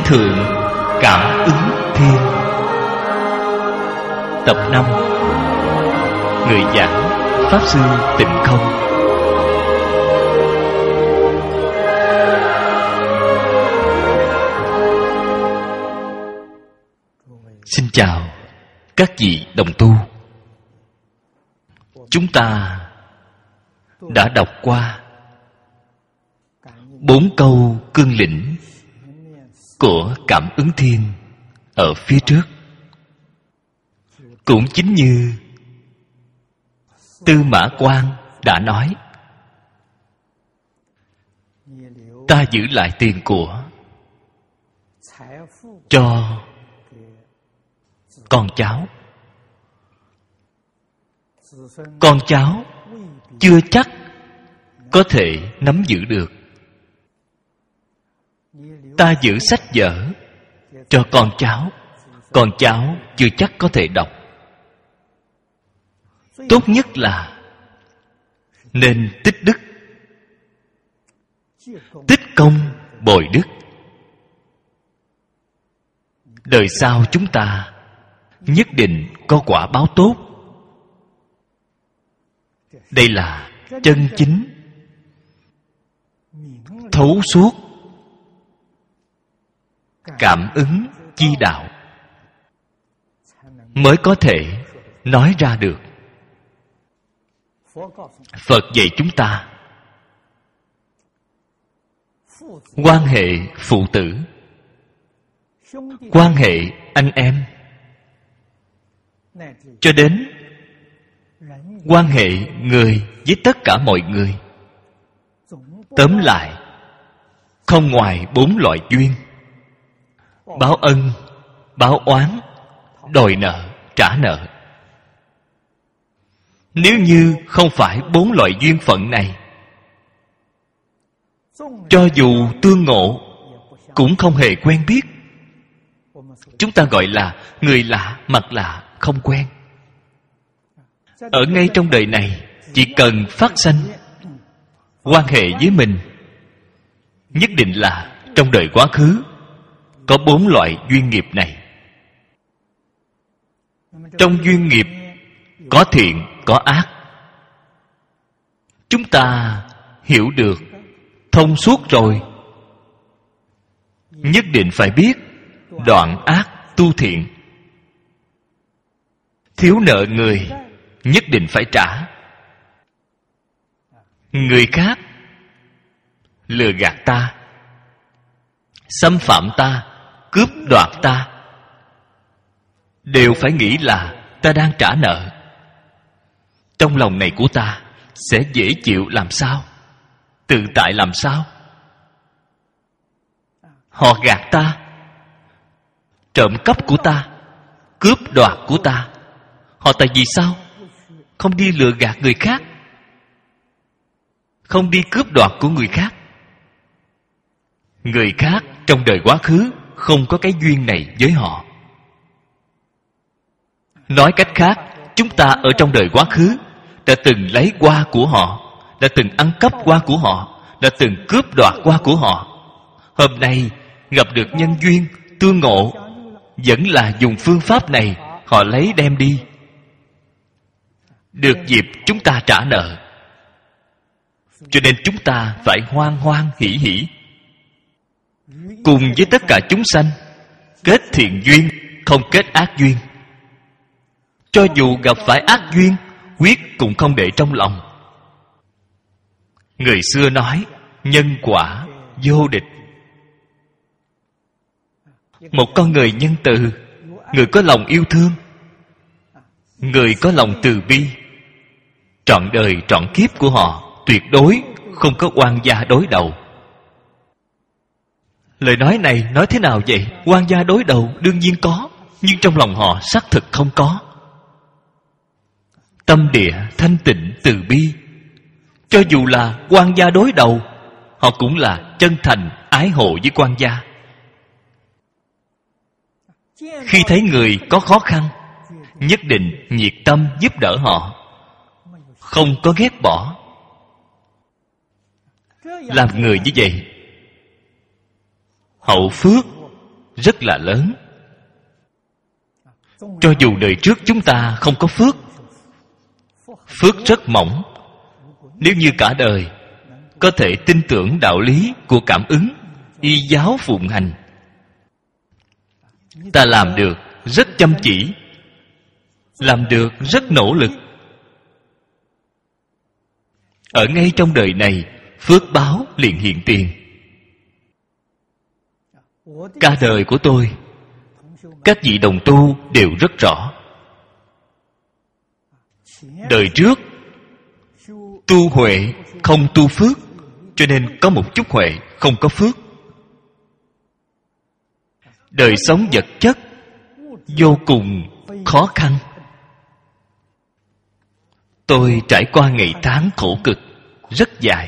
thượng cảm ứng thiên. Tập 5. Người giảng Pháp Sư Tịnh Không. Xin chào các vị đồng tu. Chúng ta đã đọc qua 4 câu cương lĩnh của cảm ứng thiên ở phía trước. Cũng chính như Tư Mã Quang đã nói, ta giữ lại tiền của cho con cháu. Con cháu chưa chắc có thể nắm giữ được. Ta giữ sách vở cho con cháu chưa chắc có thể đọc. Tốt nhất là nên tích đức, tích công bồi đức. Đời sau chúng ta nhất định có quả báo tốt. Đây là chân chính thấu suốt cảm ứng chi đạo mới có thể nói ra được. Phật dạy chúng ta quan hệ phụ tử, quan hệ anh em, cho đến quan hệ người với tất cả mọi người. Tóm lại, không ngoài 4 loại duyên: báo ân, báo oán, đòi nợ, trả nợ. Nếu như không phải 4 loại duyên phận này, cho dù tương ngộ cũng không hề quen biết. Chúng ta gọi là người lạ mặt lạ, không quen. Ở ngay trong đời này, chỉ cần phát sanh quan hệ với mình, nhất định là trong đời quá khứ có 4 loại duyên nghiệp này. Trong duyên nghiệp có thiện, có ác. Chúng ta hiểu được, thông suốt rồi, nhất định phải biết đoạn ác tu thiện. Thiếu nợ người nhất định phải trả. Người khác lừa gạt ta, xâm phạm ta, cướp đoạt ta, đều phải nghĩ là ta đang trả nợ. Trong lòng này của ta sẽ dễ chịu làm sao, tự tại làm sao? Họ gạt ta, trộm cắp của ta, cướp đoạt của ta, họ tại vì sao không đi lừa gạt người khác, không đi cướp đoạt của người khác? Người khác trong đời quá khứ không có cái duyên này với họ. Nói cách khác, chúng ta ở trong đời quá khứ đã từng lấy qua của họ, đã từng ăn cắp qua của họ, đã từng cướp đoạt qua của họ. Hôm nay gặp được nhân duyên tương ngộ, vẫn là dùng phương pháp này, họ lấy đem đi. Được dịp chúng ta trả nợ, cho nên chúng ta phải hoan hoan hỷ hỷ cùng với tất cả chúng sanh kết thiện duyên, không kết ác duyên. Cho dù gặp phải ác duyên, quyết cũng không để trong lòng. Người xưa nói nhân quả vô địch. Một con người nhân từ, người có lòng yêu thương, người có lòng từ bi, trọn đời trọn kiếp của họ tuyệt đối không có oan gia đối đầu. Lời nói này nói thế nào vậy? Oan gia đối đầu đương nhiên có, nhưng trong lòng họ xác thực không có. Tâm địa thanh tịnh từ bi. Cho dù là oan gia đối đầu, họ cũng là chân thành ái hộ với oan gia. Khi thấy người có khó khăn, nhất định nhiệt tâm giúp đỡ họ, không có ghét bỏ. Làm người như vậy, hậu phước rất là lớn. Cho dù đời trước chúng ta không có phước, phước rất mỏng. Nếu như cả đời có thể tin tưởng đạo lý của cảm ứng, y giáo phụng hành, ta làm được rất chăm chỉ, làm được rất nỗ lực, ở ngay trong đời này, phước báo liền hiện tiền. Cả đời của tôi, các vị đồng tu đều rất rõ. Đời trước tu huệ không tu phước, cho nên có một chút huệ, không có phước. Đời sống vật chất vô cùng khó khăn. Tôi trải qua ngày tháng khổ cực rất dài.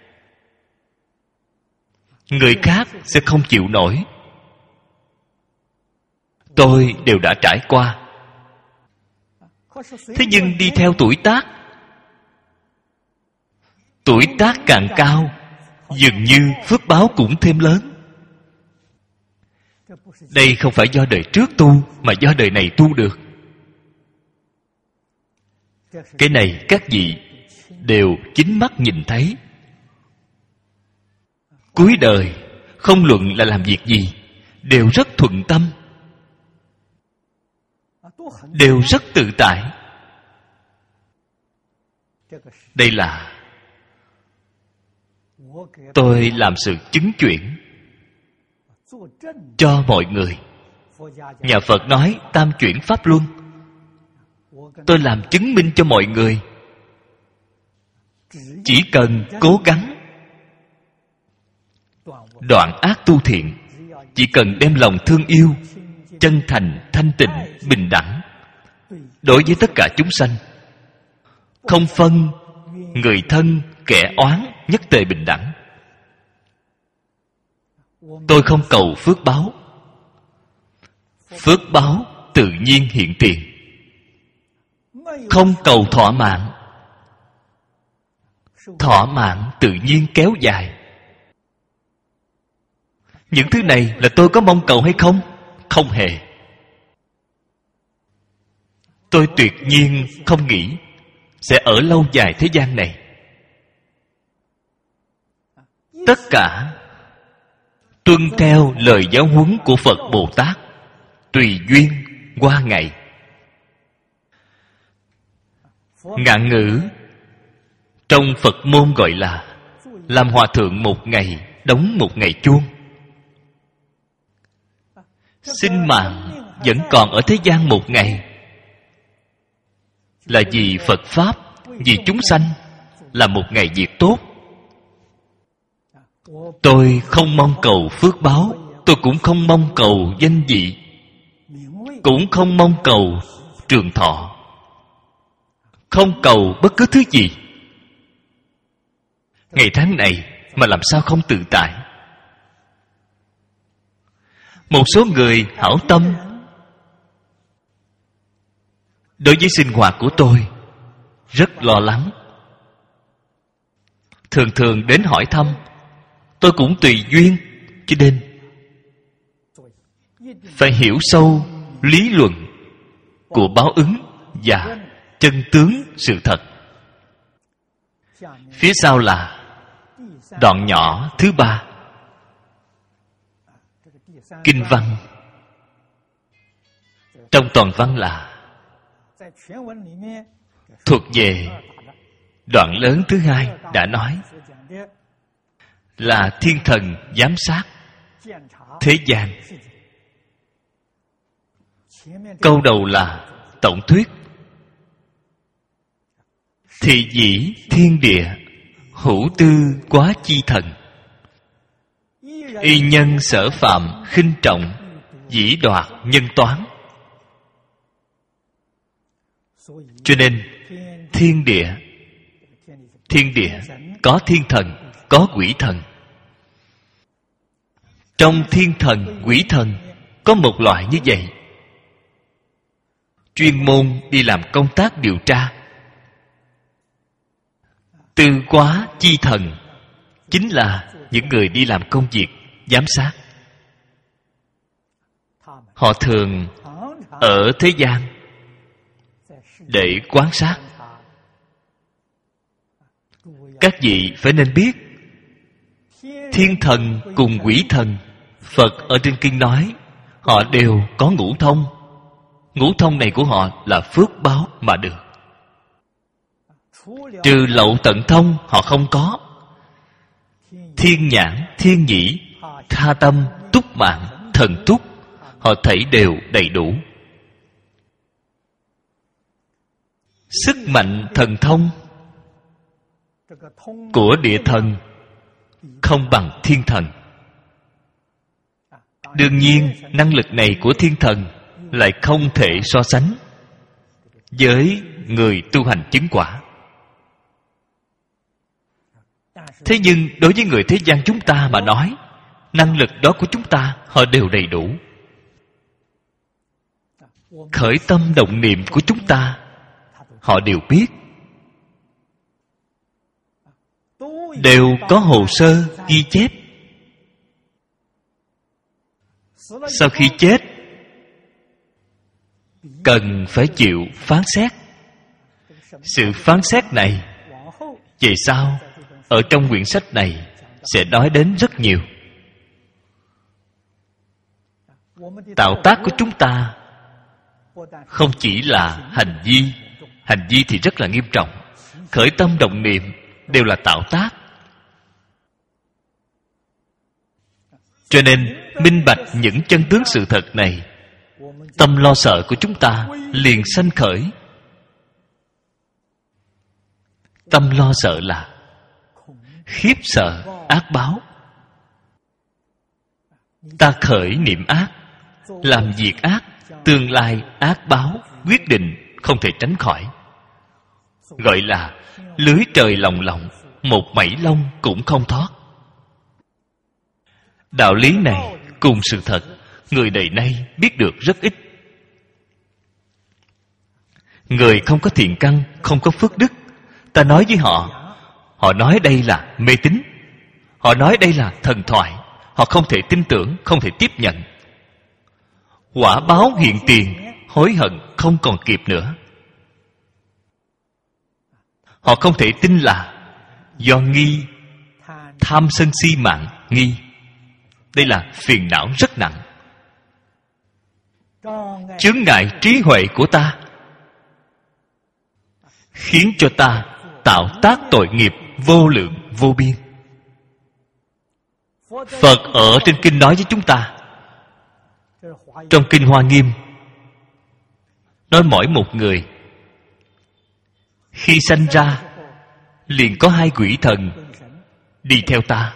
Người khác sẽ không chịu nổi, tôi đều đã trải qua. Thế nhưng đi theo tuổi tác, tuổi tác càng cao, dường như phước báo cũng thêm lớn. Đây không phải do đời trước tu, mà do đời này tu được. Cái này các vị đều chính mắt nhìn thấy. Cuối đời, không luận là làm việc gì, đều rất thuận tâm, đều rất tự tại. Đây là tôi làm sự chứng chuyển cho mọi người. Nhà Phật nói tam chuyển pháp luân, tôi làm chứng minh cho mọi người. Chỉ cần cố gắng đoạn ác tu thiện, chỉ cần đem lòng thương yêu, chân thành, thanh tịnh, bình đẳng đối với tất cả chúng sanh, không phân người thân, kẻ oán, nhất tề bình đẳng. Tôi không cầu phước báo, phước báo tự nhiên hiện tiền. Không cầu thọ mạng, thọ mạng tự nhiên kéo dài. Những thứ này là tôi có mong cầu hay không? Không hề. Tôi tuyệt nhiên không nghĩ sẽ ở lâu dài thế gian này. Tất cả tuân theo lời giáo huấn của Phật Bồ Tát, tùy duyên qua ngày. Ngạn ngữ trong Phật môn gọi là làm hòa thượng một ngày, đóng một ngày chuông. Sinh mạng vẫn còn ở thế gian một ngày, là vì Phật Pháp, vì chúng sanh, là một ngày việc tốt. Tôi không mong cầu phước báo, tôi cũng không mong cầu danh vị, cũng không mong cầu trường thọ, không cầu bất cứ thứ gì. Ngày tháng này mà làm sao không tự tại? Một số người hảo tâm đối với sinh hoạt của tôi rất lo lắng, thường thường đến hỏi thăm. Tôi cũng tùy duyên, cho nên phải hiểu sâu lý luận của báo ứng và chân tướng sự thật. Phía sau là đoạn nhỏ thứ 3, kinh văn. Trong toàn văn là thuộc về đoạn lớn thứ 2 đã nói là thiên thần giám sát thế gian. Câu đầu là tổng thuyết. Thị dĩ thiên địa, hữu tư quá chi thần. Y nhân sở phạm khinh trọng, dĩ đoạt nhân toán. Cho nên thiên địa có thiên thần, có quỷ thần. Trong thiên thần, quỷ thần có một loại như vậy, chuyên môn đi làm công tác điều tra. Tư quá chi thần chính là những người đi làm công việc giám sát. Họ thường ở thế gian để quan sát. Các vị phải nên biết, thiên thần cùng quỷ thần, Phật ở trên kinh nói họ đều có ngũ thông. Ngũ thông này của họ là phước báo mà được. Trừ lậu tận thông họ không có. Thiên nhãn, thiên nhĩ, tha tâm, túc mạng, thần túc, họ thảy đều đầy đủ. Sức mạnh thần thông của địa thần không bằng thiên thần. Đương nhiên, năng lực này của thiên thần lại không thể so sánh với người tu hành chứng quả. Thế nhưng đối với người thế gian chúng ta mà nói, năng lực đó của chúng ta họ đều đầy đủ. Khởi tâm động niệm của chúng ta họ đều biết, đều có hồ sơ ghi chép. Sau khi chết cần phải chịu phán xét. Sự phán xét này về sau ở trong quyển sách này sẽ nói đến rất nhiều. Tạo tác của chúng ta không chỉ là hành vi. Hành vi thì rất là nghiêm trọng. Khởi tâm động niệm đều là tạo tác. Cho nên minh bạch những chân tướng sự thật này, tâm lo sợ của chúng ta liền sanh khởi. Tâm lo sợ là khiếp sợ ác báo. Ta khởi niệm ác, làm việc ác, tương lai ác báo quyết định không thể tránh khỏi. Gọi là lưới trời lồng lộng, một mảy lông cũng không thoát. Đạo lý này cùng sự thật, người đời nay biết được rất ít. Người không có thiện căn, không có phước đức, ta nói với họ, họ nói đây là mê tín, họ nói đây là thần thoại, họ không thể tin tưởng, không thể tiếp nhận. Quả báo hiện tiền, hối hận không còn kịp nữa. Họ không thể tin là do nghi, tham sân si mạng nghi. Đây là phiền não rất nặng, chướng ngại trí huệ của ta, khiến cho ta tạo tác tội nghiệp vô lượng vô biên. Phật ở trên kinh nói với chúng ta, trong kinh Hoa Nghiêm nói mỗi một người khi sanh ra liền có 2 quỷ thần đi theo ta,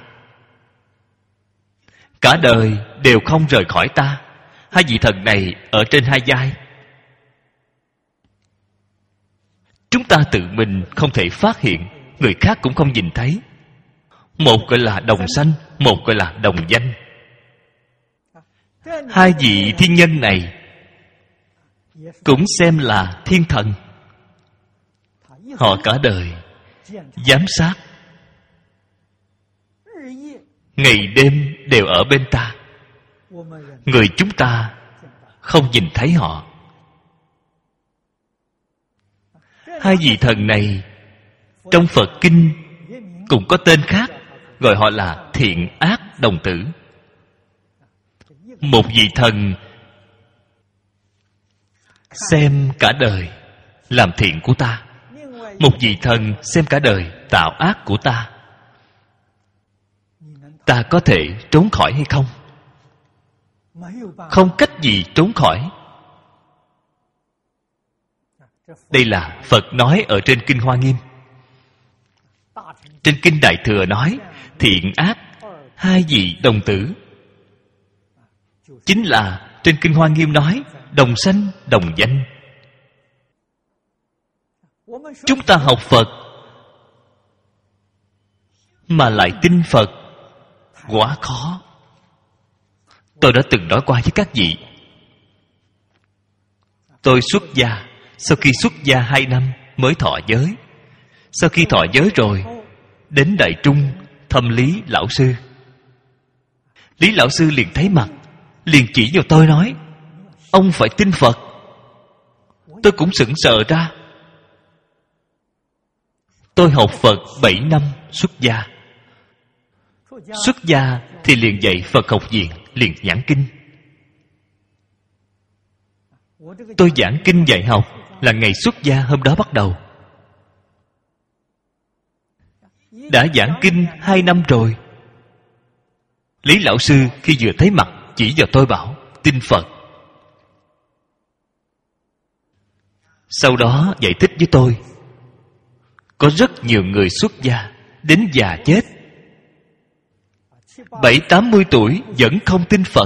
cả đời đều không rời khỏi ta. 2 vị thần này ở trên 2 vai. Chúng ta tự mình không thể phát hiện, người khác cũng không nhìn thấy. Một gọi là đồng sanh, một gọi là đồng danh. 2 vị thiên nhân này cũng xem là thiên thần. Họ cả đời giám sát, ngày đêm đều ở bên ta. Người chúng ta không nhìn thấy họ. 2 vị thần này trong Phật kinh cũng có tên khác, gọi họ là thiện ác đồng tử. Một vị thần xem cả đời làm thiện của ta, một vị thần xem cả đời tạo ác của ta. Ta có thể trốn khỏi hay không? Không cách gì trốn khỏi. Đây là Phật nói ở trên kinh Hoa Nghiêm. Trên kinh Đại Thừa nói thiện ác 2 vị đồng tử. Chính là trên kinh Hoa Nghiêm nói đồng sanh đồng danh. Chúng ta học Phật mà lại tin Phật quá khó. Tôi đã từng nói qua với các vị. Tôi xuất gia, sau khi xuất gia 2 năm mới thọ giới. Sau khi thọ giới rồi, đến Đại Trung thăm Lý Lão Sư. Lý Lão Sư liền thấy mặt, liền chỉ vào tôi nói: ông phải tin Phật. Tôi cũng sững sờ ra. Tôi học Phật 7 năm xuất gia. Xuất gia thì liền dạy Phật học viện, liền giảng kinh. Tôi giảng kinh dạy học là ngày xuất gia hôm đó bắt đầu. Đã giảng kinh 2 năm rồi. Lý lão sư khi vừa thấy mặt chỉ vào tôi bảo tin Phật. Sau đó giải thích với tôi, có rất nhiều người xuất gia đến già chết 70-80 tuổi vẫn không tin Phật.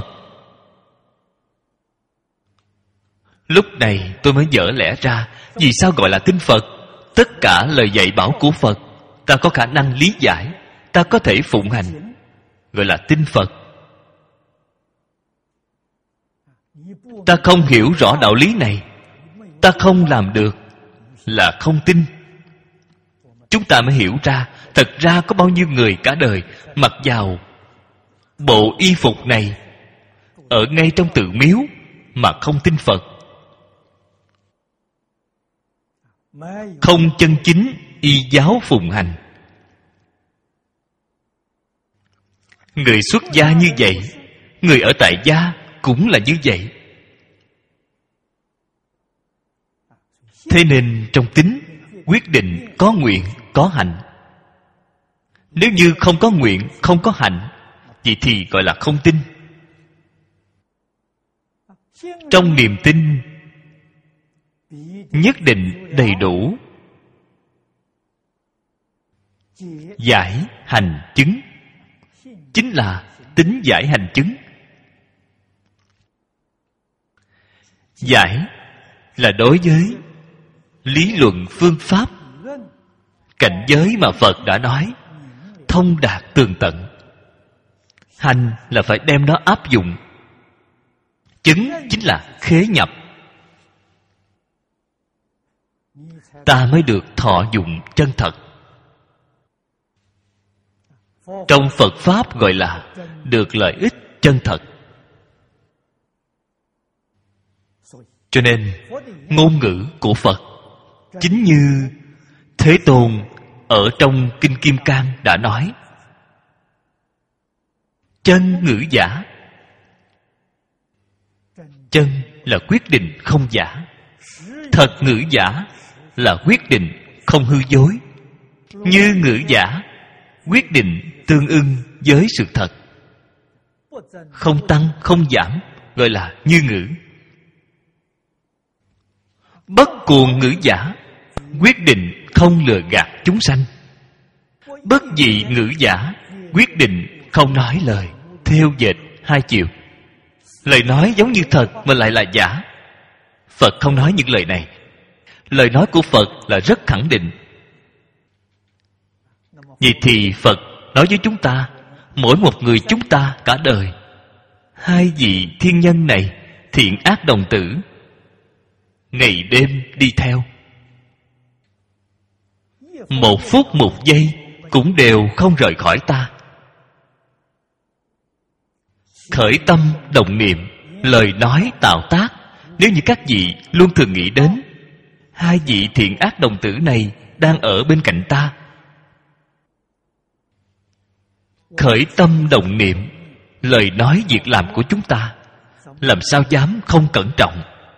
Lúc này tôi mới vỡ lẽ ra vì sao gọi là tin Phật. Tất cả lời dạy bảo của Phật ta có khả năng lý giải, ta có thể phụng hành, gọi là tin Phật. Ta không hiểu rõ đạo lý này, ta không làm được, là không tin. Chúng ta mới hiểu ra thật ra có bao nhiêu người cả đời mặc vào bộ y phục này ở ngay trong tự miếu mà không tin Phật, không chân chính y giáo phụng hành. Người xuất gia như vậy, người ở tại gia cũng là như vậy. Thế nên trong tín quyết định có nguyện có hành. Nếu như không có nguyện không có hành, vậy thì gọi là không tin. Trong niềm tin nhất định đầy đủ giải hành chứng, chính là tín giải hành chứng. Giải là đối với lý luận phương pháp, cảnh giới mà Phật đã nói, thông đạt tường tận. Hành là phải đem nó áp dụng. Chứng chính là khế nhập, ta mới được thọ dụng chân thật. Trong Phật Pháp gọi là được lợi ích chân thật. Cho nên ngôn ngữ của Phật chính như Thế Tôn ở trong Kinh Kim Cang đã nói, chân ngữ giả. Chân là quyết định không giả, thật ngữ giả là quyết định không hư dối, như ngữ giả quyết định tương ưng với sự thật, không tăng không giảm, gọi là như ngữ. Bất cuồng ngữ giả quyết định không lừa gạt chúng sanh. Bất dị ngữ giả quyết định không nói lời thêu dệt hai chiều. Lời nói giống như thật mà lại là giả. Phật không nói những lời này. Lời nói của Phật là rất khẳng định. Vậy thì Phật nói với chúng ta, mỗi một người chúng ta cả đời, hai vị thiên nhân này thiện ác đồng tử, ngày đêm đi theo, một phút một giây cũng đều không rời khỏi ta. Khởi tâm động niệm, lời nói tạo tác, nếu như các vị luôn thường nghĩ đến hai vị thiện ác đồng tử này đang ở bên cạnh ta. Khởi tâm động niệm, lời nói việc làm của chúng ta làm sao dám không cẩn trọng.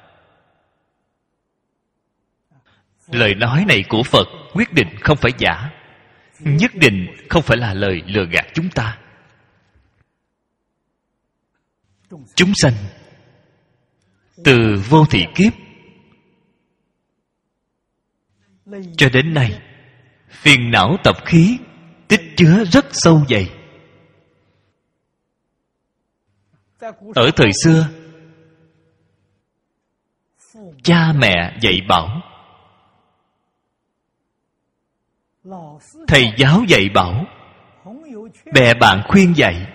Lời nói này của Phật quyết định không phải giả, nhất định không phải là lời lừa gạt chúng ta. Chúng sanh từ vô thị kiếp cho đến nay, phiền não tập khí tích chứa rất sâu dày. Ở thời xưa, cha mẹ dạy bảo, thầy giáo dạy bảo, bè bạn khuyên dạy,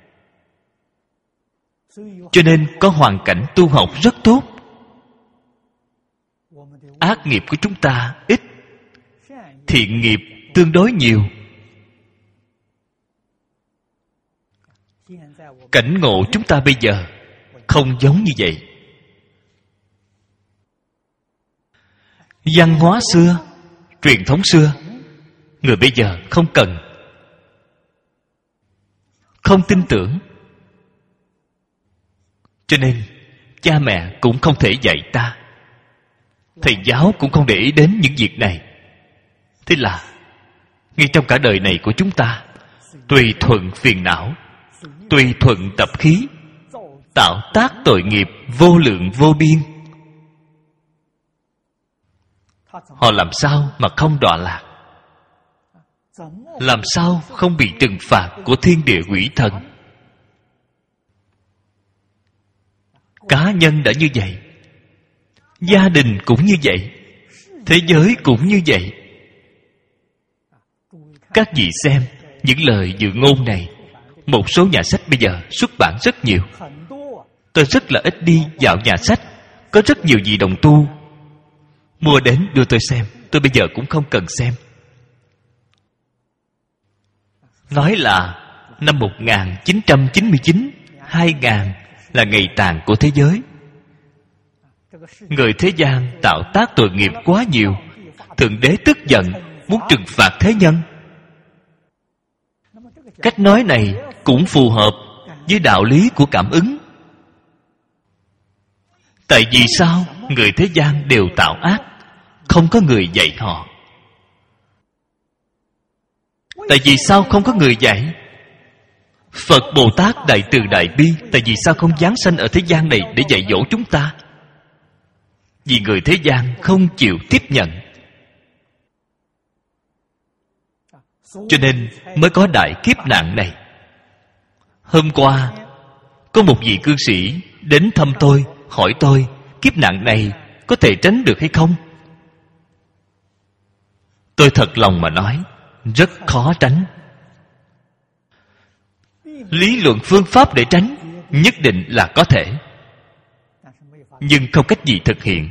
cho nên có hoàn cảnh tu học rất tốt. Ác nghiệp của chúng ta ít, thiện nghiệp tương đối nhiều. Cảnh ngộ chúng ta bây giờ không giống như vậy. văn hóa xưa, truyền thống xưa, người bây giờ không cần, không tin tưởng. Cho nên cha mẹ cũng không thể dạy ta, thầy giáo cũng không để ý đến những việc này. Thế là ngay trong cả đời này của chúng ta, tùy thuận phiền não, tùy thuận tập khí, tạo tác tội nghiệp vô lượng vô biên. Họ làm sao mà không đọa lạc? Làm sao không bị trừng phạt của thiên địa quỷ thần? Cá nhân đã như vậy, gia đình cũng như vậy, thế giới cũng như vậy. Các vị xem những lời dự ngôn này, một số nhà sách bây giờ xuất bản rất nhiều. Tôi rất là ít đi dạo nhà sách, có rất nhiều vị đồng tu mua đến đưa tôi xem. Tôi bây giờ cũng không cần xem. Nói là năm 1999, 2000 là ngày tàn của thế giới. Người thế gian tạo tác tội nghiệp quá nhiều, Thượng Đế tức giận, muốn trừng phạt thế nhân. Cách nói này cũng phù hợp với đạo lý của cảm ứng. Tại vì sao người thế gian đều tạo ác, không có người dạy họ? Tại vì sao không có người dạy? Phật Bồ Tát Đại Từ Đại Bi tại vì sao không giáng sanh ở thế gian này để dạy dỗ chúng ta? Vì người thế gian không chịu tiếp nhận, cho nên mới có đại kiếp nạn này. Hôm qua có một vị cư sĩ đến thăm tôi, hỏi tôi kiếp nạn này có thể tránh được hay không? Tôi thật lòng mà nói, rất khó tránh. Lý luận phương pháp để tránh nhất định là có thể, nhưng không cách gì thực hiện.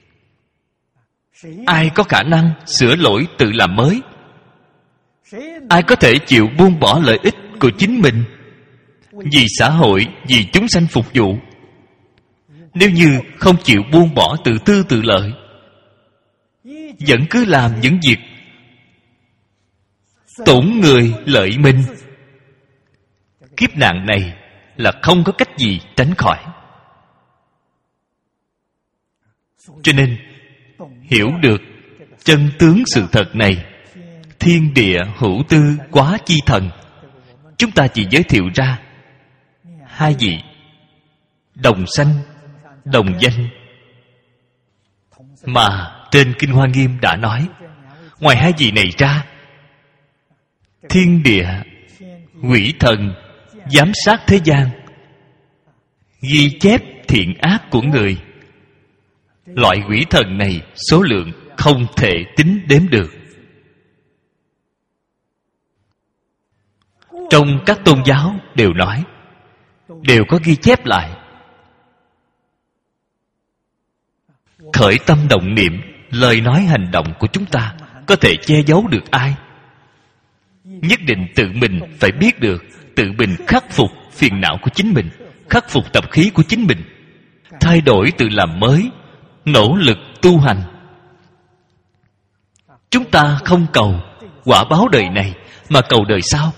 Ai có khả năng sửa lỗi tự làm mới? Ai có thể chịu buông bỏ lợi ích của chính mình vì xã hội, vì chúng sanh phục vụ? Nếu như không chịu buông bỏ tự tư tự lợi, vẫn cứ làm những việc tổn người lợi mình, kiếp nạn này là không có cách gì tránh khỏi. Cho nên hiểu được chân tướng sự thật này, thiên địa hữu tư quá chi thần, chúng ta chỉ giới thiệu ra hai vị đồng sanh đồng danh mà trên Kinh Hoa Nghiêm đã nói. Ngoài hai vị này ra, thiên địa quỷ thần giám sát thế gian, ghi chép thiện ác của người. Loại quỷ thần này số lượng không thể tính đếm được. Trong các tôn giáo đều nói, đều có ghi chép lại. Khởi tâm động niệm, lời nói hành động của chúng ta có thể che giấu được ai? Nhất định tự mình phải biết được, tự mình khắc phục phiền não của chính mình, khắc phục tập khí của chính mình, thay đổi tự làm mới, nỗ lực tu hành. Chúng ta không cầu quả báo đời này, mà cầu đời sau.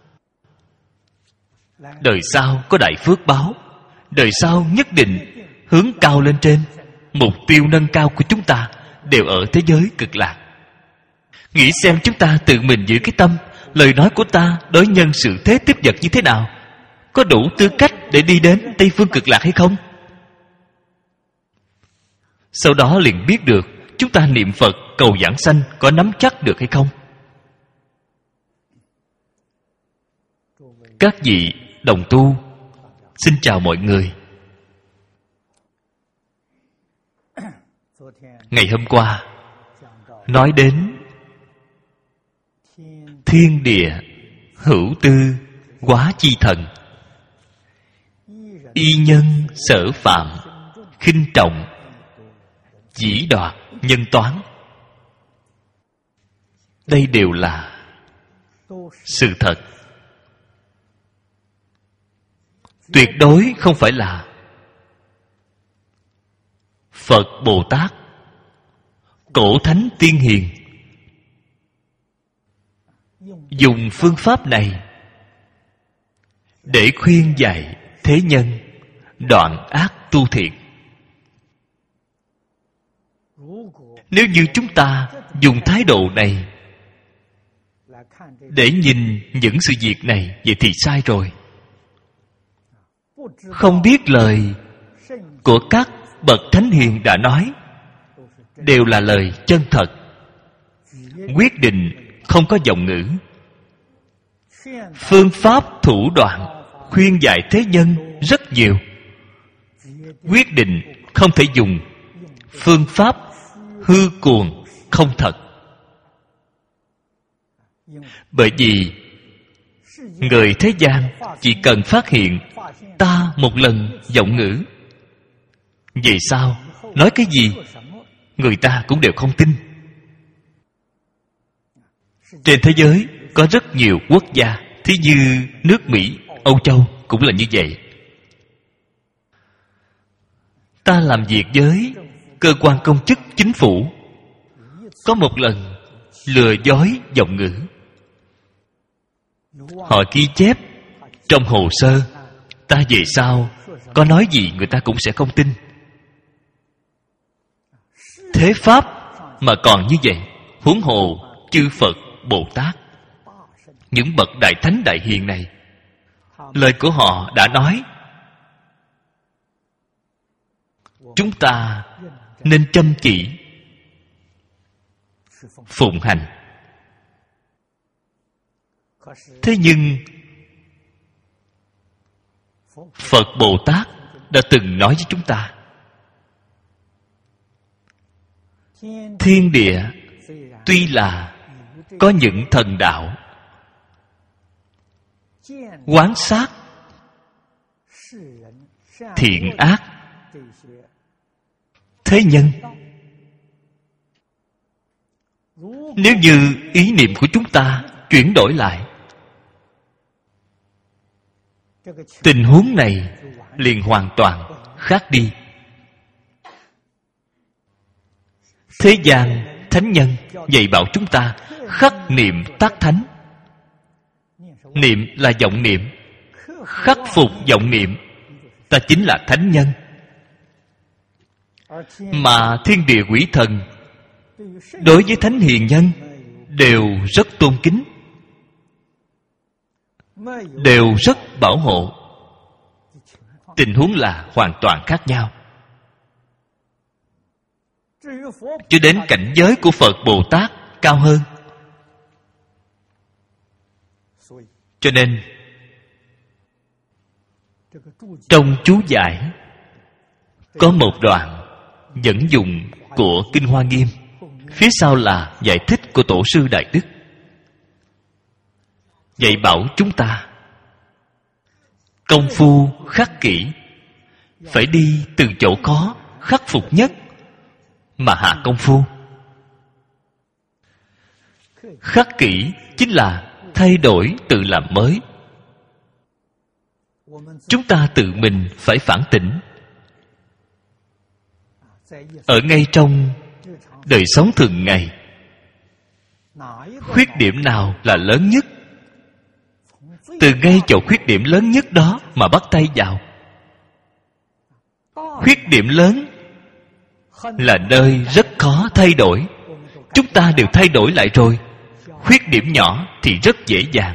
Đời sau có đại phước báo, đời sau nhất định hướng cao lên trên. Mục tiêu nâng cao của chúng ta đều ở thế giới cực lạc. Nghĩ xem chúng ta tự mình giữ cái tâm, lời nói của ta đối nhân sự thế tiếp vật như thế nào, có đủ tư cách để đi đến Tây Phương Cực Lạc hay không? Sau đó liền biết được chúng ta niệm Phật cầu giảng sanh có nắm chắc được hay không. Các vị đồng tu, xin chào mọi người. Ngày hôm qua nói đến thiên địa hữu tư quá chi thần, y nhân sở phạm khinh trọng, dĩ đoạt nhân toán. Đây đều là sự thật, tuyệt đối không phải là Phật Bồ Tát cổ thánh tiên hiền dùng phương pháp này để khuyên dạy thế nhân đoạn ác tu thiện. Nếu như chúng ta dùng thái độ này để nhìn những sự việc này, vậy thì sai rồi. Không biết lời của các bậc thánh hiền đã nói đều là lời chân thật, quyết định không có vọng ngữ. Phương pháp thủ đoạn khuyên dạy thế nhân rất nhiều, quyết định không thể dùng phương pháp hư cuồng không thật. Bởi vì người thế gian chỉ cần phát hiện ta một lần vọng ngữ, về sau nói cái gì người ta cũng đều không tin. Trên thế giới có rất nhiều quốc gia, thí như nước Mỹ, Âu Châu cũng là như vậy. Ta làm việc với cơ quan công chức chính phủ, có một lần lừa dối vọng ngữ, họ ghi chép trong hồ sơ, ta về sau có nói gì người ta cũng sẽ không tin. Thế pháp mà còn như vậy, huống hồ chư Phật Bồ Tát, những bậc đại thánh đại hiền này, lời của họ đã nói. Chúng ta nên chăm chỉ phụng hành. Thế nhưng Phật Bồ Tát đã từng nói với chúng ta, thiên địa tuy là có những thần đạo quán sát thiện ác thế nhân, nếu như ý niệm của chúng ta chuyển đổi lại, tình huống này liền hoàn toàn khác đi. Thế gian thánh nhân dạy bảo chúng ta khắc niệm tác thánh. Niệm là vọng niệm, khắc phục vọng niệm, ta chính là thánh nhân. Mà thiên địa quỷ thần đối với thánh hiền nhân đều rất tôn kính, đều rất bảo hộ. Tình huống là hoàn toàn khác nhau. Cho đến cảnh giới của Phật Bồ Tát cao hơn. Cho nên trong chú giải có một đoạn dẫn dụng của Kinh Hoa Nghiêm, phía sau là giải thích của Tổ sư Đại Đức, dạy bảo chúng ta công phu khắc kỷ, phải đi từ chỗ khó khắc phục nhất mà hạ công phu. Khắc kỷ chính là thay đổi, tự làm mới. Chúng ta tự mình phải phản tỉnh. Ở ngay trong đời sống thường ngày, khuyết điểm nào là lớn nhất, từ ngay chỗ khuyết điểm lớn nhất đó mà bắt tay vào. Khuyết điểm lớn là nơi rất khó thay đổi. Chúng ta đều thay đổi lại rồi. Khuyết điểm nhỏ thì rất dễ dàng.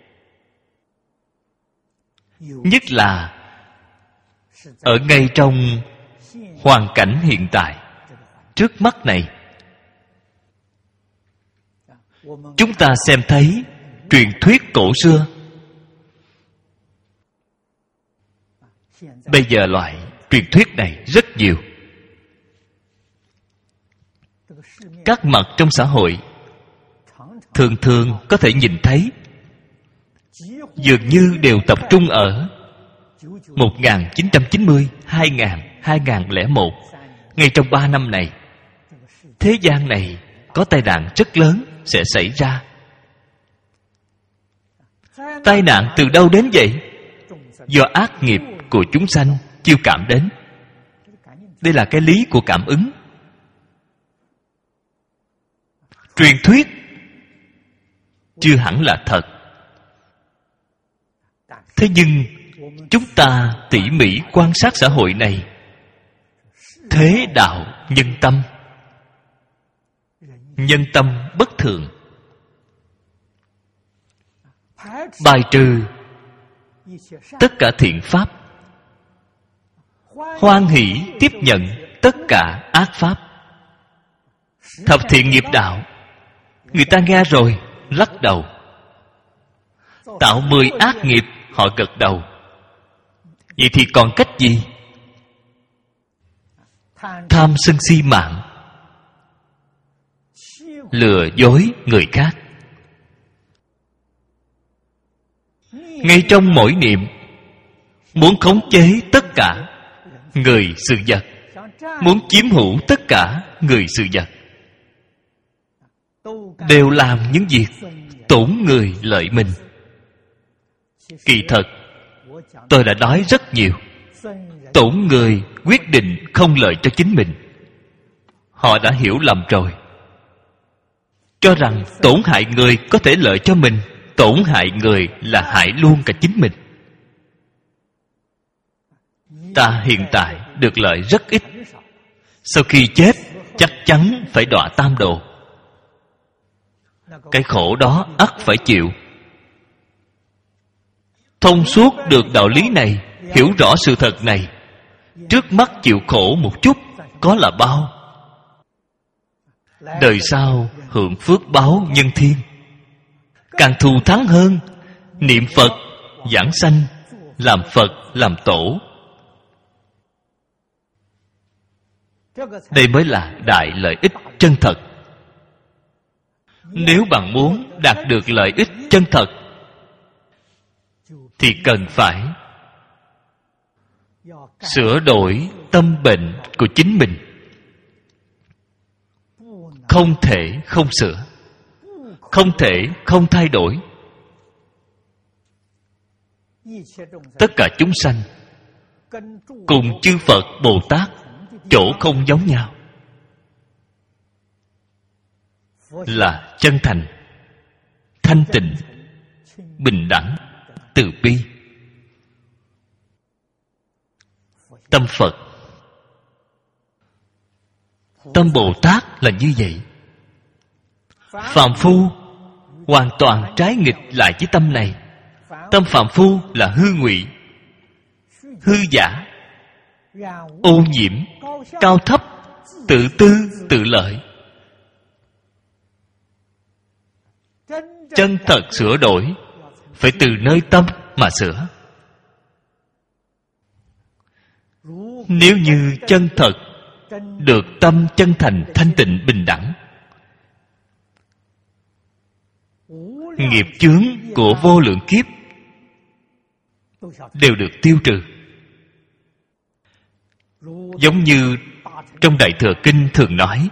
Nhất là ở ngay trong hoàn cảnh hiện tại trước mắt này. Chúng ta xem thấy truyền thuyết cổ xưa, bây giờ loại truyền thuyết này rất nhiều. Các mặt trong xã hội thường thường có thể nhìn thấy, dường như đều tập trung ở 1990, 2000, 2001. Ngay trong 3 năm này, thế gian này có tai nạn rất lớn sẽ xảy ra. Tai nạn từ đâu đến vậy? Do ác nghiệp của chúng sanh chiêu cảm đến. Đây là cái lý của cảm ứng. truyền thuyết chưa hẳn là thật. Thế nhưng chúng ta tỉ mỉ quan sát xã hội này, thế đạo nhân tâm, nhân tâm bất thường, bài trừ tất cả thiện pháp, hoan hỷ tiếp nhận tất cả ác pháp. Thập thiện nghiệp đạo, người ta nghe rồi lắc đầu. Tạo 10 ác nghiệp, họ gật đầu. Vậy thì còn cách gì? Tham sân si mạng, lừa dối người khác. Ngay trong mỗi niệm, muốn khống chế tất cả người sự vật, muốn chiếm hữu tất cả người sự vật, đều làm những việc tổn người lợi mình. Kỳ thật tôi đã nói rất nhiều. Tổn người quyết định không lợi cho chính mình. Họ đã hiểu lầm rồi, cho rằng tổn hại người có thể lợi cho mình. Tổn hại người là hại luôn cả chính mình. Ta hiện tại được lợi rất ít, sau khi chết chắc chắn phải đọa tam đồ. Cái khổ đó ắt phải chịu. Thông suốt được đạo lý này, hiểu rõ sự thật này, trước mắt chịu khổ một chút có là bao. Đời sau hưởng phước báo nhân thiên, càng thù thắng hơn. Niệm Phật giảng sanh, làm Phật làm tổ, đây mới là đại lợi ích chân thật. Nếu bạn muốn đạt được lợi ích chân thật thì cần phải sửa đổi tâm bệnh của chính mình. Không thể không sửa, không thể không thay đổi. Tất cả chúng sanh cùng chư Phật Bồ Tát chỗ không giống nhau là chân thành, thanh tịnh, bình đẳng, từ bi. Tâm Phật, tâm Bồ Tát là như vậy. Phàm phu hoàn toàn trái nghịch lại với tâm này. Tâm phàm phu là hư ngụy, hư giả, ô nhiễm, cao thấp, tự tư, tự lợi. Chân thật sửa đổi phải từ nơi tâm mà sửa. Nếu như chân thật được tâm chân thành, thanh tịnh, bình đẳng, nghiệp chướng của vô lượng kiếp đều được tiêu trừ. Giống như trong Đại Thừa Kinh thường nói,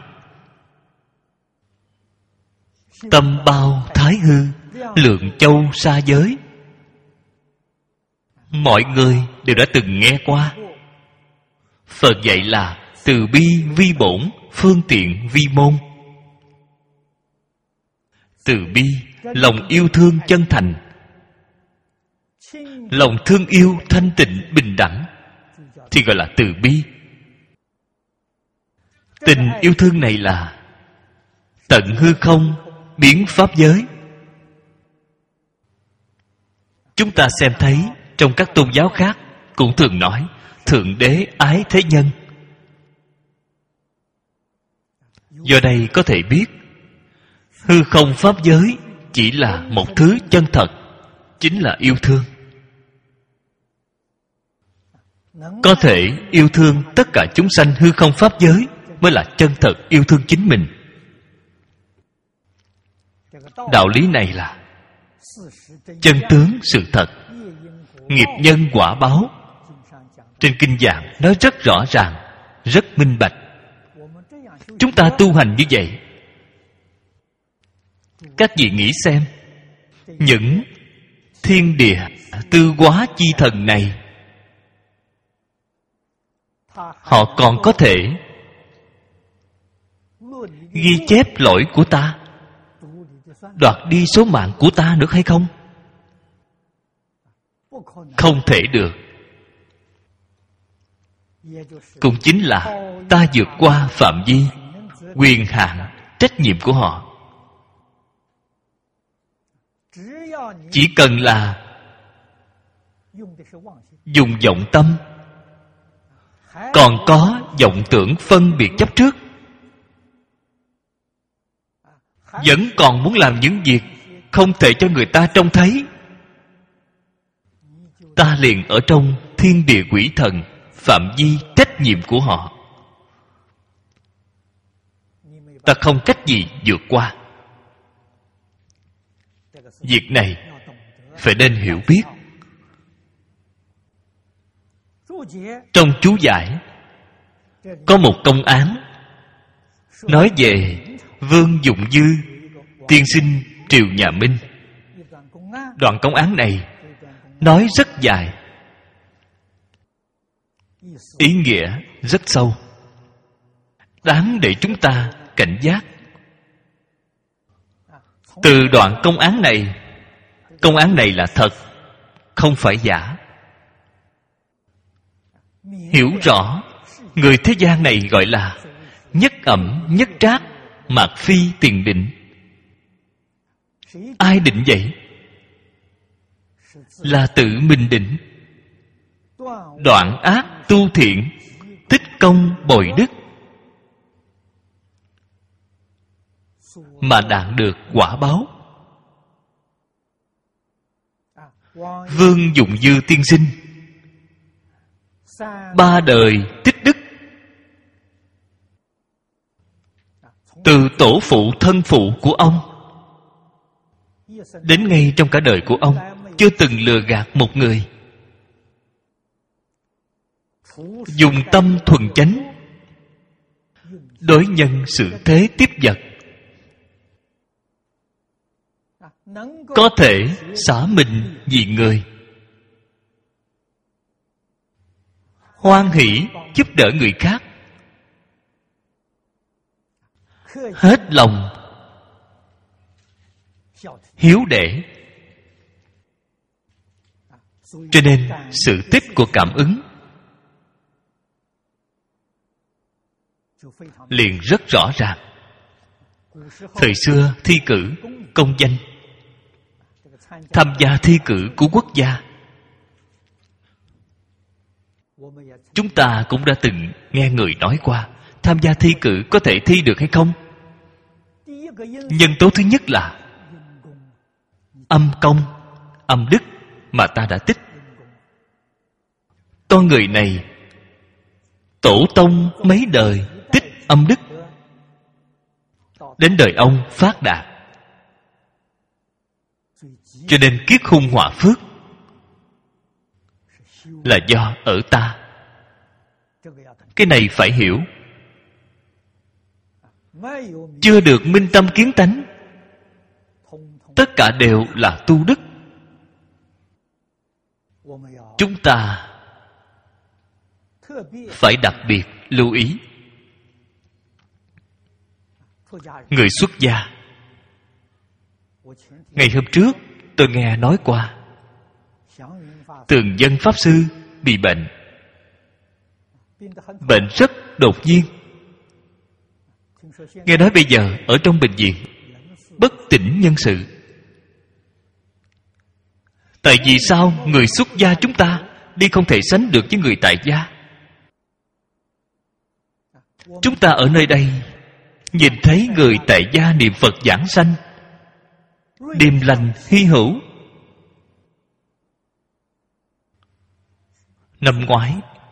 tâm bao thái hư, lượng châu xa giới. Mọi người đều đã từng nghe qua. Phật dạy là từ bi vi bổn, phương tiện vi môn. Từ bi, lòng yêu thương chân thành, lòng thương yêu thanh tịnh bình đẳng thì gọi là từ bi. Tình yêu thương này là tận hư không biến pháp giới. Chúng ta xem thấy trong các tôn giáo khác cũng thường nói Thượng Đế ái thế nhân. Do đây có thể biết hư không pháp giới chỉ là một thứ chân thật, chính là yêu thương. Có thể yêu thương tất cả chúng sanh hư không pháp giới mới là chân thật yêu thương chính mình. Đạo lý này là chân tướng sự thật, nghiệp nhân quả báo. Trên kinh giảng nói rất rõ ràng, rất minh bạch. Chúng ta tu hành như vậy, các vị nghĩ xem, những thiên địa tư hóa chi thần này, họ còn có thể ghi chép lỗi của ta, đoạt đi số mạng của ta được hay không? Không thể được. Cũng chính là ta vượt qua phạm vi, quyền hạn, trách nhiệm của họ. Chỉ cần là dùng vọng tâm, còn có vọng tưởng phân biệt chấp trước, vẫn còn muốn làm những việc không thể cho người ta trông thấy, ta liền ở trong thiên địa quỷ thần, phạm vi trách nhiệm của họ. Ta không cách gì vượt qua. Việc này phải nên hiểu biết. Trong chú giải có một công án nói về Vương Dụng Dư tiên sinh triều nhà Minh. Đoạn công án này nói rất dài, ý nghĩa rất sâu, đáng để chúng ta cảnh giác. Từ đoạn công án này là thật, không phải giả. Hiểu rõ, người thế gian này gọi là nhất ẩm nhất trác, mạt phi tiền định. Ai định vậy? Là tự mình định. Đoạn ác tu thiện, tích công bồi đức, mà đạt được quả báo. Vương Dụng Dư tiên sinh 3 đời tích đức, từ tổ phụ thân phụ của ông đến ngay trong cả đời của ông, chưa từng lừa gạt một người, dùng tâm thuần chánh đối nhân xử thế tiếp vật, có thể xả mình vì người, hoan hỷ giúp đỡ người khác, hết lòng hiếu đệ. Cho nên sự tích của cảm ứng liền rất rõ ràng. Thời xưa thi cử công danh, tham gia thi cử của quốc gia, chúng ta cũng đã từng nghe người nói qua, tham gia thi cử có thể thi được hay không? Nhân tố thứ nhất là âm công, âm đức mà ta đã tích. Con người này tổ tông mấy đời tích âm đức, đến đời ông phát đạt, cho nên kiết hung họa phước là do ở ta. Cái này phải hiểu. Chưa được minh tâm kiến tánh, tất cả đều là tu đức. Chúng ta phải đặc biệt lưu ý. Người xuất gia, ngày hôm trước tôi nghe nói qua, Tường Dân Pháp Sư bị bệnh. Bệnh rất đột nhiên. Nghe nói bây giờ ở trong bệnh viện bất tỉnh nhân sự. Tại vì sao người xuất gia chúng ta đi không thể sánh được với người tại gia? Chúng ta ở nơi đây nhìn thấy người tại gia niệm Phật giảng sanh, điềm lành hy hữu. Năm ngoái,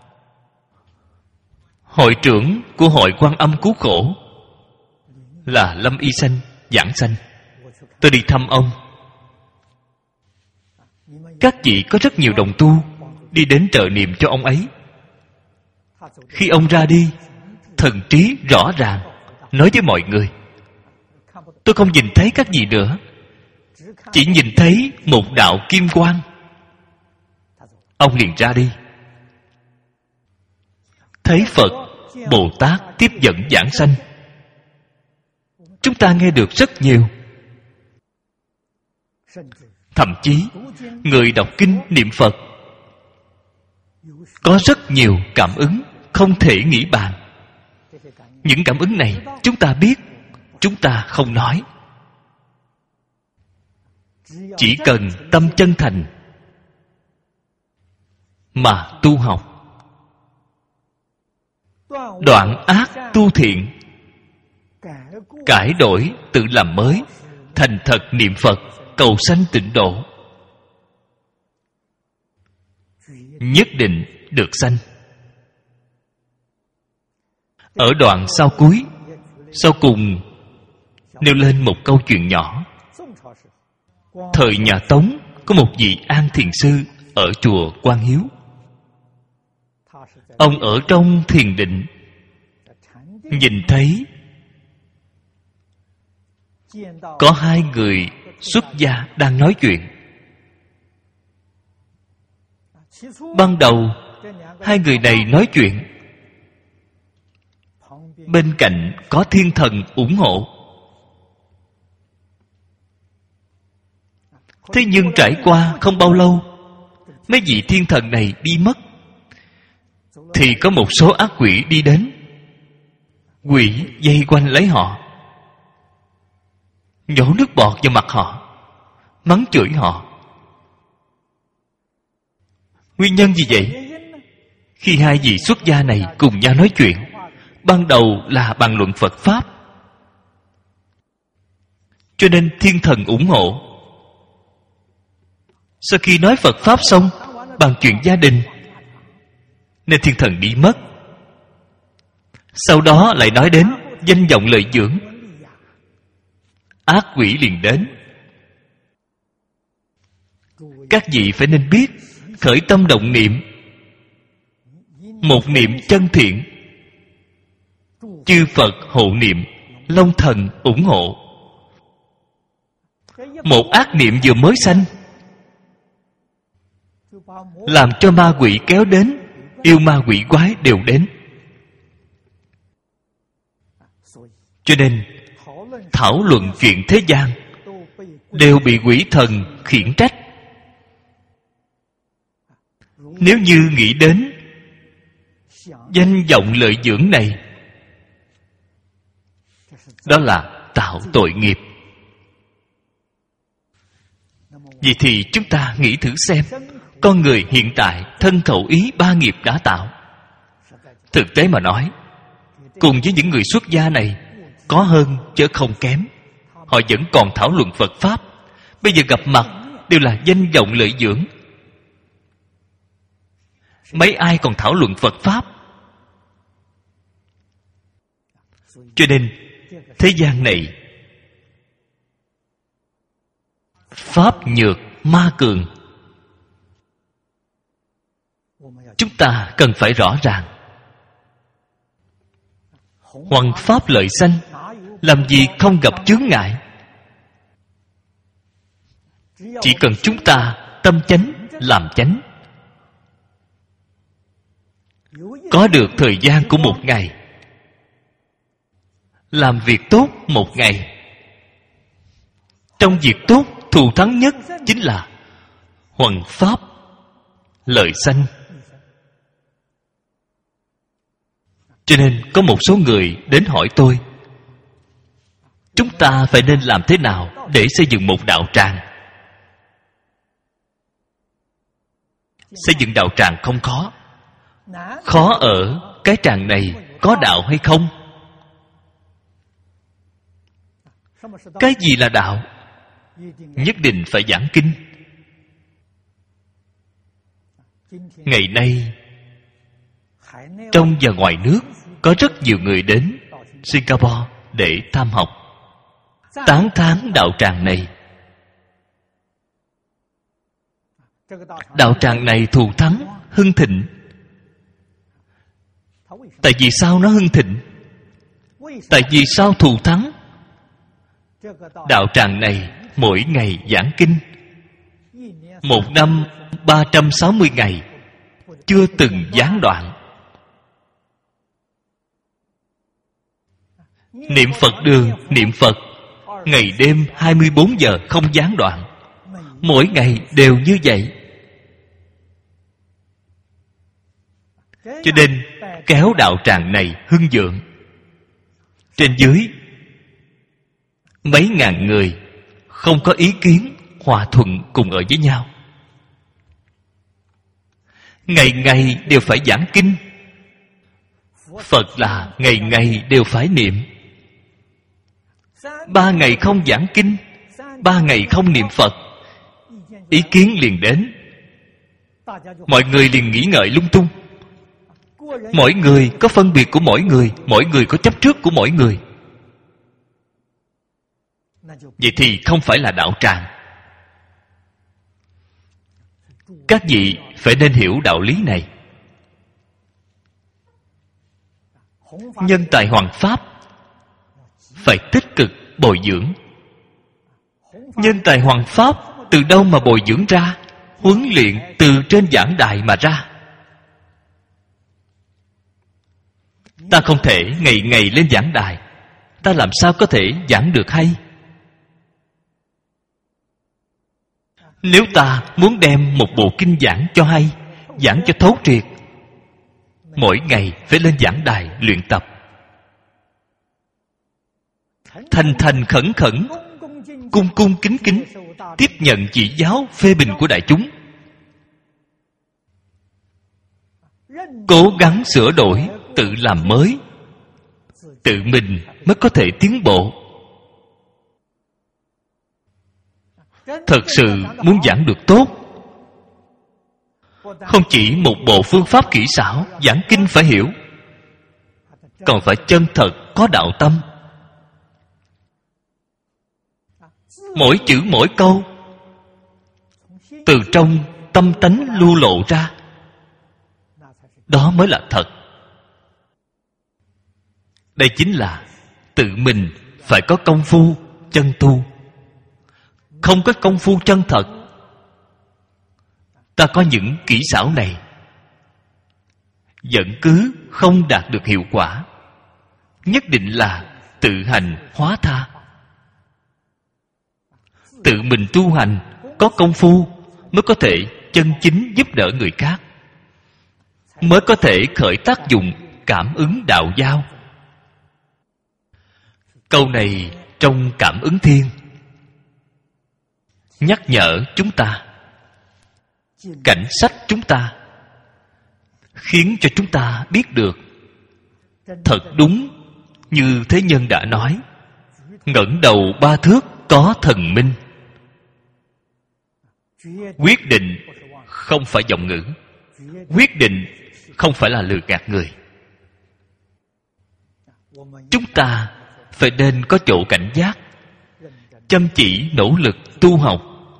hội trưởng của hội Quan Âm Cứu Khổ là Lâm Y Sanh giảng sanh. Tôi đi thăm ông. Các vị có rất nhiều đồng tu đi đến trợ niệm cho ông ấy. Khi ông ra đi, thần trí rõ ràng nói với mọi người: tôi không nhìn thấy các gì nữa, chỉ nhìn thấy một đạo kim quang. Ông liền ra đi. Thấy Phật, Bồ Tát tiếp dẫn giảng sanh. Chúng ta nghe được rất nhiều. Thậm chí người đọc kinh niệm Phật có rất nhiều cảm ứng không thể nghĩ bàn. Những cảm ứng này chúng ta biết, chúng ta không nói. Chỉ cần tâm chân thành mà tu học, đoạn ác tu thiện, cải đổi tự làm mới, thành thật niệm Phật, cầu sanh tịnh độ, nhất định được sanh. Ở đoạn sau cuối, sau cùng nêu lên một câu chuyện nhỏ. Thời nhà Tống có một vị An Thiền sư ở chùa Quan Hiếu. Ông ở trong thiền định, nhìn thấy có hai người xuất gia đang nói chuyện. Ban đầu hai người này nói chuyện, bên cạnh có thiên thần ủng hộ. Thế nhưng trải qua không bao lâu, mấy vị thiên thần này đi mất, thì có một số ác quỷ đi đến. Quỷ vây quanh lấy họ, nhổ nước bọt vào mặt họ, mắng chửi họ. Nguyên nhân gì vậy? Khi hai vị xuất gia này cùng nhau nói chuyện, ban đầu là bàn luận Phật Pháp, cho nên thiên thần ủng hộ. Sau khi nói Phật Pháp xong, bàn chuyện gia đình, nên thiên thần đi mất. Sau đó lại nói đến danh vọng lợi dưỡng, ác quỷ liền đến. Các vị phải nên biết, khởi tâm động niệm, một niệm chân thiện, chư Phật hộ niệm, Long thần ủng hộ. Một ác niệm vừa mới sanh, làm cho ma quỷ kéo đến, yêu ma quỷ quái đều đến. Cho nên thảo luận chuyện thế gian đều bị quỷ thần khiển trách. Nếu như nghĩ đến danh vọng lợi dưỡng này, đó là tạo tội nghiệp. Vậy thì chúng ta nghĩ thử xem, con người hiện tại thân khẩu ý ba nghiệp đã tạo. Thực tế mà nói, cùng với những người xuất gia này có hơn chứ không kém. Họ vẫn còn thảo luận Phật Pháp. Bây giờ gặp mặt đều là danh vọng lợi dưỡng. Mấy ai còn thảo luận Phật Pháp? Cho nên thế gian này Pháp nhược ma cường. Chúng ta cần phải rõ ràng. Hoằng Pháp lợi sanh, làm gì không gặp chướng ngại. Chỉ cần chúng ta tâm chánh làm chánh, có được thời gian của một ngày, làm việc tốt một ngày. Trong việc tốt, thù thắng nhất chính là hoằng Pháp lợi sanh. Cho nên có một số người đến hỏi tôi, chúng ta phải nên làm thế nào để xây dựng một đạo tràng? Xây dựng đạo tràng không khó. Khó ở cái tràng này có đạo hay không. Cái gì là đạo? Nhất định phải giảng kinh. Ngày nay trong và ngoài nước có rất nhiều người đến Singapore để tham học, tán thán đạo tràng này. Đạo tràng này thù thắng, hưng thịnh. Tại vì sao nó hưng thịnh? Tại vì sao thù thắng? Đạo tràng này mỗi ngày giảng kinh, một năm 360 ngày, chưa từng gián đoạn. Niệm Phật đường, niệm Phật, ngày đêm 24 giờ không gián đoạn. mỗi ngày đều như vậy. Cho nên kéo đạo tràng này hưng vượng. Trên dưới mấy ngàn người không có ý kiến, hòa thuận cùng ở với nhau. Ngày ngày đều phải giảng kinh. Phật là ngày ngày đều phải niệm. 3 ngày không giảng kinh, 3 ngày không niệm Phật, ý kiến liền đến. Mọi người liền nghĩ ngợi lung tung. Mỗi người có phân biệt của mỗi người có chấp trước của mỗi người. Vậy thì không phải là đạo tràng. Các vị phải nên hiểu đạo lý này. Nhân tài hoằng pháp phải tích cực bồi dưỡng. Nhân tài hoằng pháp từ đâu mà bồi dưỡng ra? Huấn luyện từ trên giảng đài mà ra. Ta không thể ngày ngày lên giảng đài, ta làm sao có thể giảng được hay? Nếu ta muốn đem một bộ kinh giảng cho hay, giảng cho thấu triệt, mỗi ngày phải lên giảng đài luyện tập, thành thành khẩn khẩn, cung cung kính kính tiếp nhận chỉ giáo phê bình của đại chúng, cố gắng sửa đổi, tự làm mới, tự mình mới có thể tiến bộ. Thật sự muốn giảng được tốt, không chỉ một bộ phương pháp kỹ xảo giảng kinh phải hiểu, còn phải chân thật có đạo tâm. Mỗi chữ mỗi câu từ trong tâm tánh lưu lộ ra, đó mới là thật. Đây chính là tự mình phải có công phu chân tu. Không có công phu chân thật, ta có những kỹ xảo này vẫn cứ không đạt được hiệu quả. Nhất định là tự hành hóa tha. Tự mình tu hành, có công phu mới có thể chân chính giúp đỡ người khác, mới có thể khởi tác dụng cảm ứng đạo giao. Câu này trong Cảm ứng thiên nhắc nhở chúng ta, cảnh sách chúng ta, khiến cho chúng ta biết được thật đúng như Thế Nhân đã nói: ngẩng đầu 3 thước có thần minh. Quyết định không phải vọng ngữ, quyết định không phải là lừa gạt người. Chúng ta phải nên có chỗ cảnh giác, chăm chỉ nỗ lực tu học,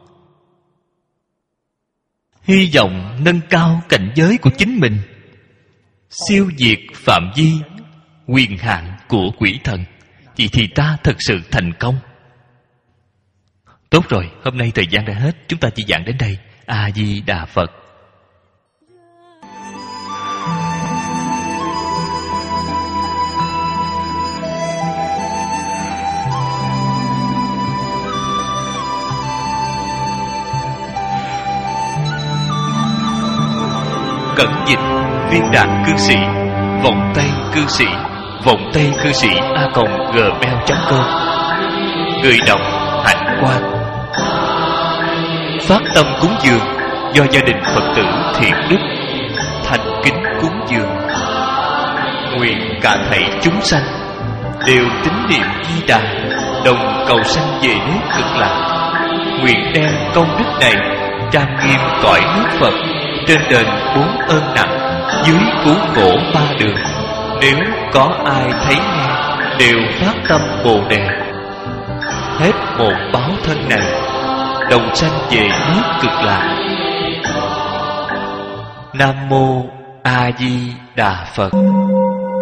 hy vọng nâng cao cảnh giới của chính mình, siêu diệt phạm vi quyền hạn của quỷ thần. Vậy thì ta thực sự thành công. Tốt rồi, hôm nay thời gian đã hết, chúng ta chỉ giảng đến đây. A Di Đà Phật. Cẩn dịch Viên Đàn Cư Sĩ, Vọng Tây Cư Sĩ, Vọng Tây Cư Sĩ @gmail.com. Người đọc Hạnh Quang. Phát tâm cúng dường do gia đình Phật tử Thiện Đức thành kính cúng dường. Nguyện cả thảy chúng sanh đều tín niệm Di Đà, đồng cầu sanh về nước Cực Lạc. Nguyện đem công đức này trang nghiêm cõi nước Phật, trên đền 4 ơn nặng, dưới cứu khổ 3 đường. Nếu có ai thấy nghe đều phát tâm Bồ Đề, hết một báo thân này đồng sanh về nước Cực Lạc. Nam Mô A Di Đà Phật.